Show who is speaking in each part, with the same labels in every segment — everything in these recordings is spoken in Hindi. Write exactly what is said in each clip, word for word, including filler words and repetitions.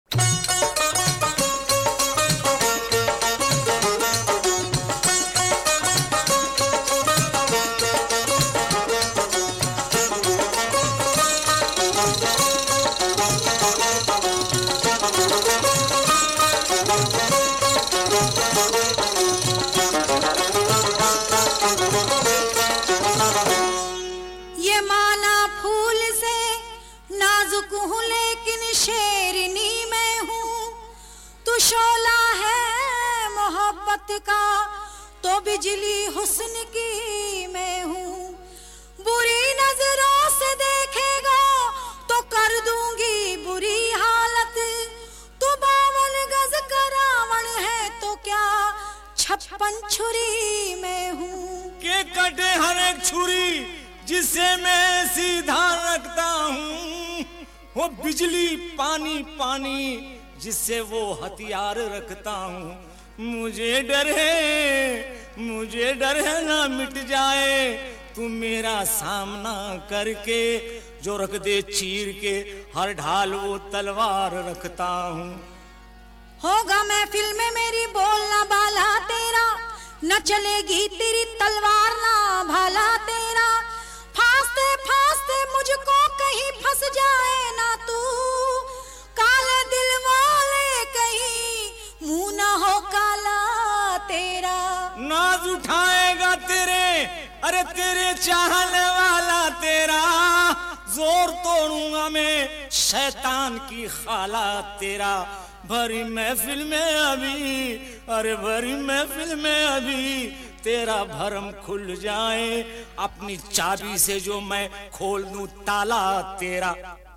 Speaker 1: का तो बिजली हुस्न की मैं हूँ, बुरी नजरों से देखेगा तो कर दूंगी बुरी हालत। तू बावन गज का रावण है तो क्या छप्पन छुरी मैं हूँ।
Speaker 2: के कटे हर एक छुरी जिसे मैं सीधा रखता हूँ, वो बिजली पानी पानी जिससे वो हथियार रखता हूँ। मुझे डर है, मुझे डर है ना मिट जाए तू मेरा सामना करके, जो रख दे चीर के हर ढाल वो तलवार रखता हूँ।
Speaker 1: होगा महफिल में मेरी बोलना बाला तेरा, न चलेगी तेरी तलवार ना भाला तेरा। फांसते फांसते मुझको कहीं फंस जाए ना तू, काले दिल वाले कहीं मुंह न हो काला तेरा।
Speaker 2: नाज उठाएगा तेरे, अरे तेरे चाहने वाला तेरा, जोर तोड़ूंगा मैं शैतान की खाला तेरा। भरी महफिल में अभी, अरे भरी महफिल में अभी तेरा भरम खुल जाए, अपनी चाबी से जो मैं खोल दूं ताला तेरा।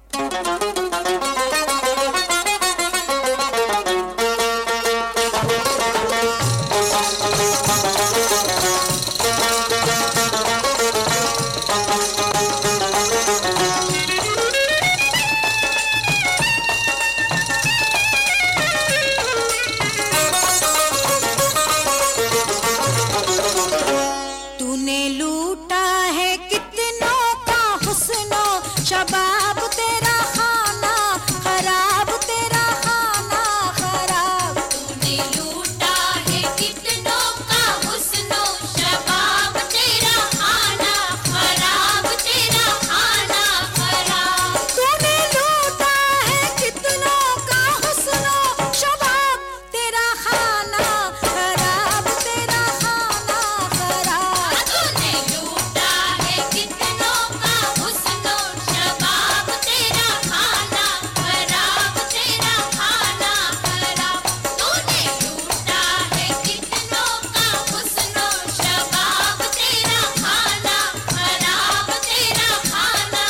Speaker 1: शबाब तेरा खाना खराब, तेरा खाना खराब।
Speaker 3: तूने लूटा है कितनों का हुस्नो, शबाब तेरा खाना खराब, तेरा खाना खराब।
Speaker 1: तूने लूटा है कितनों का हुस्नो, शबाब तेरा खाना खराब, तेरा खाना खराब।
Speaker 3: तूने लूटा है कितनों का हुस्नो, शबाब तेरा खाना खराब, तेरा खाना खराब। तूने लूटा है कितनों का हुस्नो, शबाब तेरा खाना खराब, तेरा खाना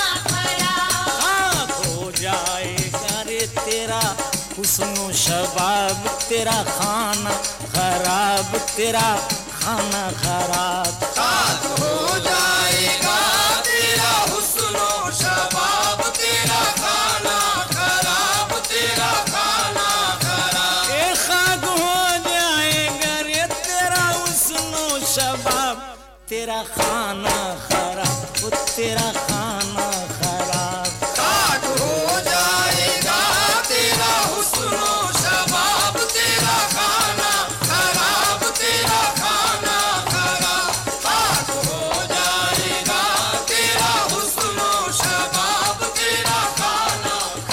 Speaker 3: खराब।
Speaker 2: खाक हो जाएगा रे तेरा हुस्नो शबाब, तेरा खाना खराब, तेरा खाना खराब।
Speaker 4: खाक हो जाएगा तेरा हुस्नो शबाब, तेरा खाना खराब, तेरा खाना खराब।
Speaker 2: ए खाक हो जाएगा रे तेरा हुस्नो शबाब, तेरा खाना खराब, वो तेरा खाना खराब।
Speaker 4: खाक हो जाएगा तेरा हुस्नो शबाब, तेरा खाना खराब, तेरा खाना खराब। खाक हो जाएगा तेरा हुस्नो शबाब, तेरा खाना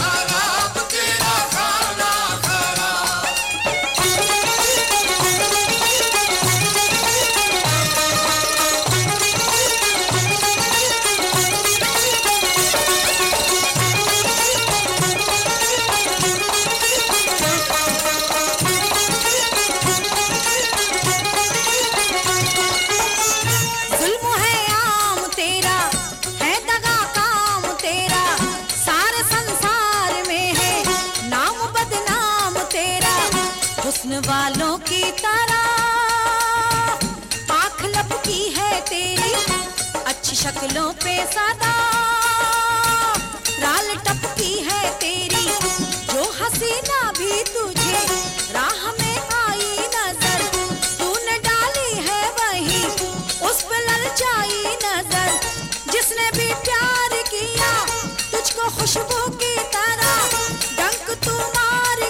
Speaker 4: खराब, तेरा खाना खराब।
Speaker 1: जुल्म है आम तेरा, है दगा काम तेरा, सारे संसार में है नाम बदनाम तेरा। हुस्न वालों की तरह आँख लपकी है तेरी, अच्छी शक्लों पे सदा राल टपकी है तेरी। जो हसीना भी तुझे राह में आई नजर, तूने डाली है वही उस पे ललचाई नजर। जिसने भी प्यार किया तुझको खुशबू की तरह, डंक तू मार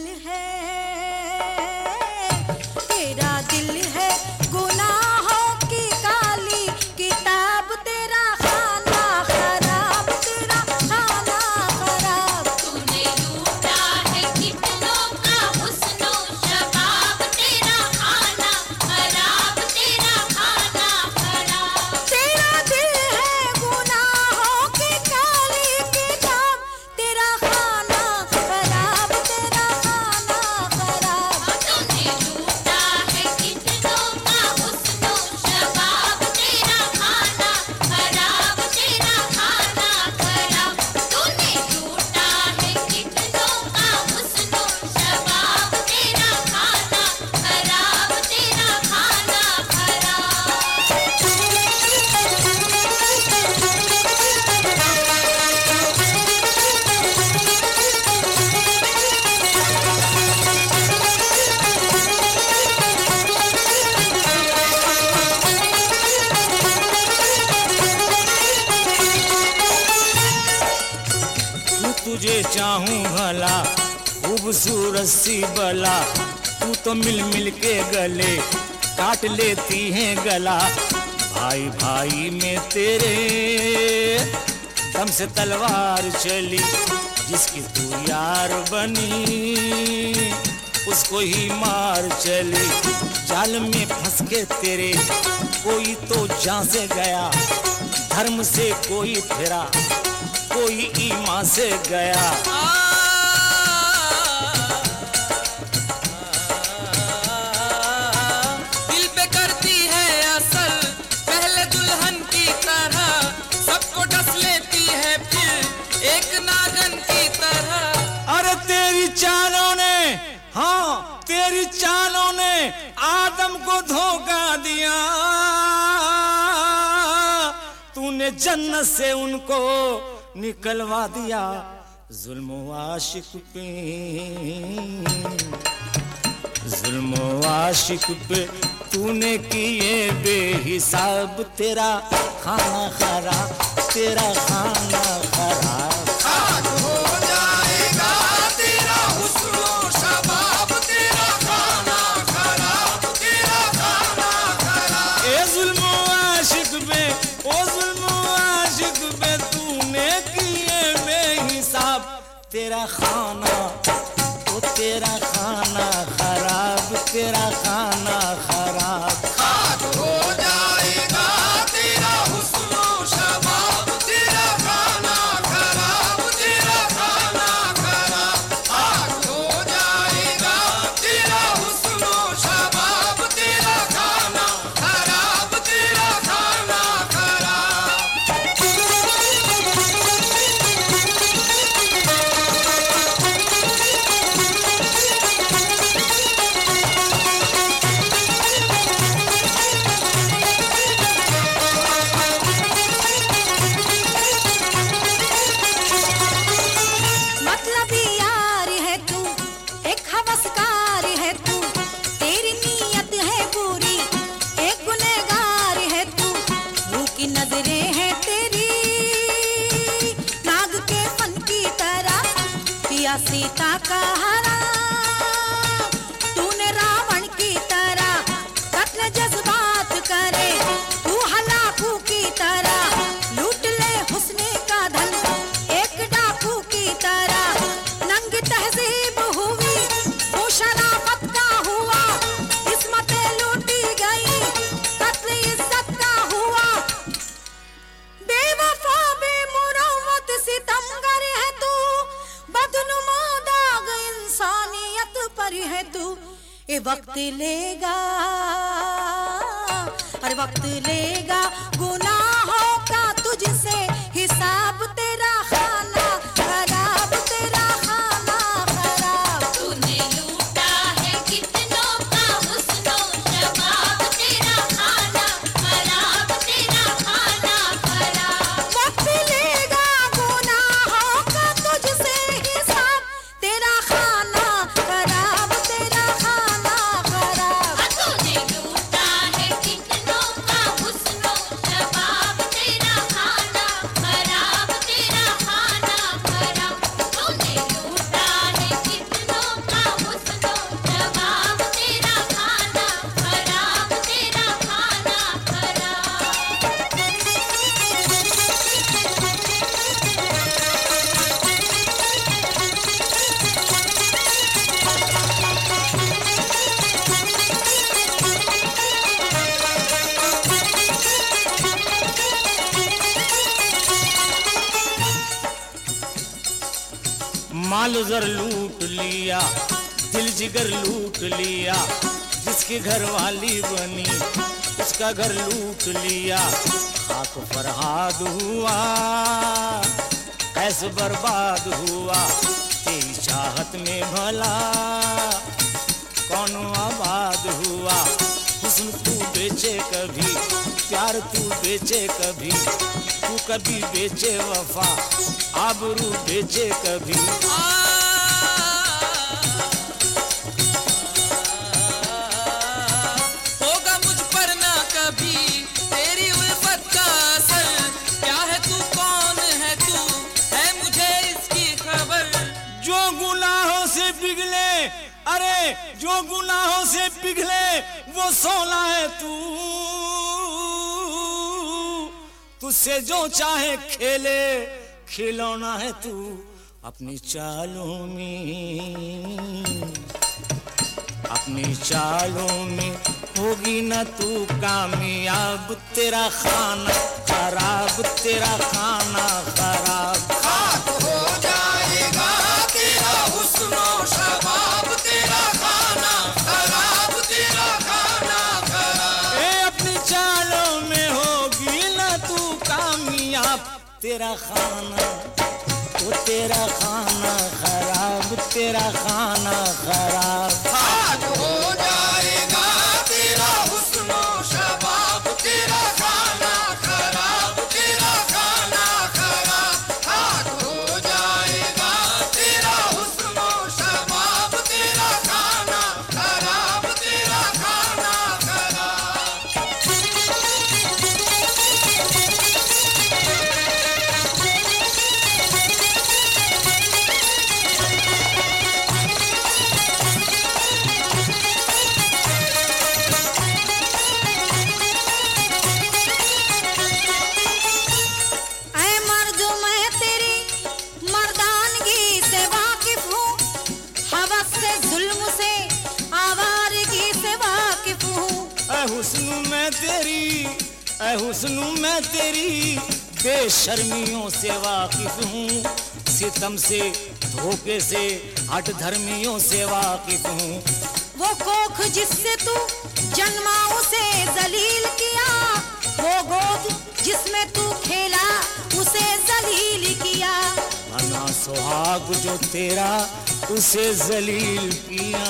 Speaker 1: है, तेरा दिल है गुनाहों की काली किताब, तेरा खाना खराब, तेरा खाना खराब।
Speaker 3: तूने लूटा है कितनों का हुस्नो शबाब, तेरा खाना खराब, तेरा खाना खराब।
Speaker 1: तेरा दिल है गुनाहों की काली किताब, तेरा खाना खराब, तेरा खाना खराब।
Speaker 3: तूने लूटा है कितनों का हुस्नो शबाब, तेरा खाना खराब, तेरा खाना खराब। तूने लूटा है कितनों का हुस्नो शबाब, तेरा खाना खराब, तेरा खाना
Speaker 2: तू तुझे चाहूं भला खूबसूरत सी बला, तू तो मिल मिल के गले काट लेती है गला। भाई भाई में तेरे दम से तलवार चली, जिसकी तू यार बनी उसको ही मार चली। जाल में फंस के तेरे कोई तो जान से गया, धर्म से कोई फिरा कोई ईमान से गया।
Speaker 5: दिल पे करती है असर पहले दुल्हन की तरह, सबको डस लेती है फिर एक नागन की तरह।
Speaker 2: अरे तेरी चालों ने, हाँ तेरी चालों ने आदम को धोखा दिया, तूने जन्नत से उनको निकलवा दिया। जुल्म आशिक पे, जुल्म आशिक पे तूने किए बेहिसाब, तेरा खाना खराब, तेरा खाना खराब।
Speaker 4: खाक हो जाएगा तेरा हुस्नो शबाब, तेरा खाना खराब, तेरा खाना खराब।
Speaker 2: ए जुल्म आशिक पे, ओ जुल्म आशिक पे तूने किए बेहिसाब, तेरा खाना, ओ तेरा खाना खराब, तेरा खाना खराब।
Speaker 4: खाक हो जाएगा तेरा हुस्नो शबाब, तेरा खाना खराब, तेरा खाना खराब। खाक हो जाएगा तेरा हुस्नो शबाब, तेरा खाना खराब, तेरा खाना खराब।
Speaker 1: मतलबी यार है तू, एक हवसकार है तू, तेरी नीयत है पूरी, एक गुनहगार है तू। रूह की नजरें हैं तेरी नाग के फन की तरह, पिया सीता का हरा तूने रावण की तरह। कत्ल जज्बात करे तू हलाकू की तरह, लूट ले हुस्ने का धन एक डाकू की तरह। नंगी तहजीब हुई वो शराफत का हुआ, इस्मतें लूटी गई कत्ल इज्जत का हुआ। बेवफा बेमुरव्वत सितमगर है तू, बदनुमा दाग इंसानियत पर है तू। ये वक्त लेगा, हर वक्त लेगा गुनाहों का तुझसे हिसाब, तेरा खाना खराब, तेरा खाना खराब।
Speaker 3: तूने लूटा है कितनों का हुस्नो शबाब, तेरा खाना खराब, तेरा खाना खराब।
Speaker 1: वक्त लेगा गुनाहों का तुझसे हिसाब, तेरा खाना खराब, तेरा खाना खराब।
Speaker 3: तूने लूटा है कितनों का हुस्नो शबाब, तेरा खाना खराब,
Speaker 2: माल जर लूट लिया, दिल जिगर लूट लिया, जिसके घर वाली बनी उसका घर लूट लिया। खाक फरहाद हुआ, कैसे बर्बाद हुआ, तेरी चाहत में भला कौन आबाद हुआ। हुस्न तू बेचे कभी, प्यार तू बेचे कभी, तू कभी बेचे वफा, आबरू बेचे कभी।
Speaker 5: होगा मुझ पर ना कभी तेरी उल्फत का असर, क्या है तू, कौन है तू, है मुझे इसकी खबर।
Speaker 2: जो गुनाहों से पिघले, अरे जो गुनाहों से पिघले वो सोना है तू, तुझसे जो चाहे खेले खिलौना है तू। अपनी चालों में, अपनी चालों में होगी ना तू कामयाब, तेरा खाना खराब, तेरा खाना खराब।
Speaker 4: खाक हो जाएगा तेरा हुस्नो शबाब, तेरा खाना खराब, तेरा खाना खराब।
Speaker 2: ए अपनी चालों में होगी ना तू कामयाब, तेरा खाना, वो तेरा खाना खराब, तेरा खाना खराब।
Speaker 4: खाक हो जाएगा तेरा हुस्नो शबाब, तेरा खाना खराब, तेरा खाना खराब। खाक हो जाएगा तेरा हुस्नो शबाब, तेरा खाना खराब, तेरा खाना खराब।
Speaker 1: ऐ मर्द मैं तेरी मर्दानगी से वाकिफ हूँ, हवस से जुल्म से आवारगी से वाकिफ हूँ।
Speaker 2: ऐ हुस्न मैं तेरी, ऐ हुस्न मैं तेरी बेशर्मियों से वाकिफ हूँ, सितम से, धोखे से, हट धर्मियों से वाकिफ हूँ।
Speaker 1: वो कोख जिससे तू जन्मा उसे जलील किया, वो गोद जिसमें तू खेला उसे जलील किया।
Speaker 2: बना सुहाग जो तेरा उसे जलील किया,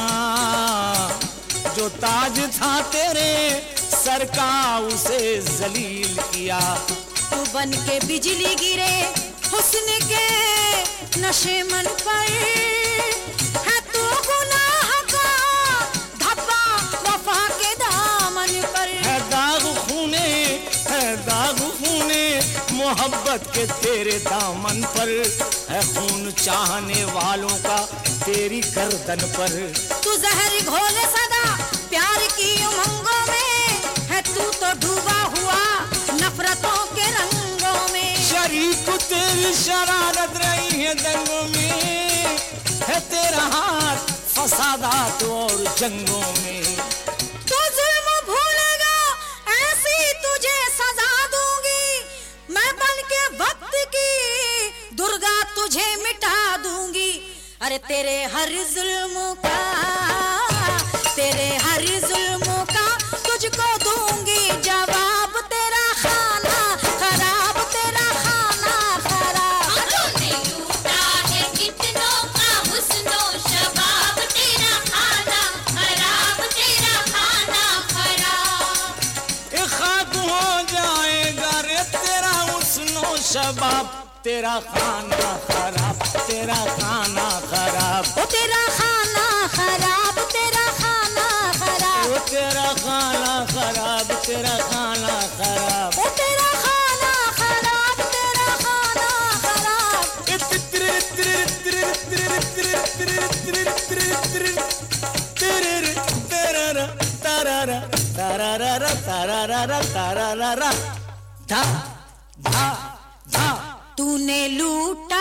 Speaker 2: जो ताज था तेरे सर का उसे जलील किया।
Speaker 1: तू बन के बिजली गिरे हुस्न के नशे मन पर, है तू गुनाह का धब्बा वफा के दामन पर।
Speaker 2: है दाग खूने, है दाग खूने मोहब्बत के तेरे दामन पर, है खून चाहने वालों का तेरी गर्दन पर।
Speaker 1: तू जहर घोले सदा प्यार की उमंगों में, है तू तो डूबा हुआ नफरतों के रंगों में।
Speaker 2: शरीक तेरी शरारत रही है दंगों में, है तेरा हाथ फसादात और जंगों में।
Speaker 1: तू जुल्म भूलेगा ऐसी तुझे सजा दूंगी, मैं बन के वक्त की दुर्गा तुझे मिटा दूंगी। अरे तेरे हर जुल्म का, तेरे हर जुल्म का तुझको दूंगी जवाब, तेरा खाना खराब, तेरा खाना खराब।
Speaker 3: तूने लूटा है कितनों का हुस्नो शबाब, तेरा खाना खराब, तेरा खाना खराब।
Speaker 2: ए खाक हो जाएगा रे तेरा हुस्नो शबाब, तेरा खाना खराब, तेरा खाना खराब।
Speaker 1: ओ तेरा खाना खराब, तेरा खाना खराब,
Speaker 2: ओ तेरा खाना खराब, तेरा खाना खराब।
Speaker 1: ओ तेरा खाना खराब, तेरा खाना खराब।
Speaker 2: ए तित्र तित्र तित्र तित्र तित्र तित्र तित्र तररा तररा तररा तररा तररा धा धा धा।
Speaker 1: तूने लूटा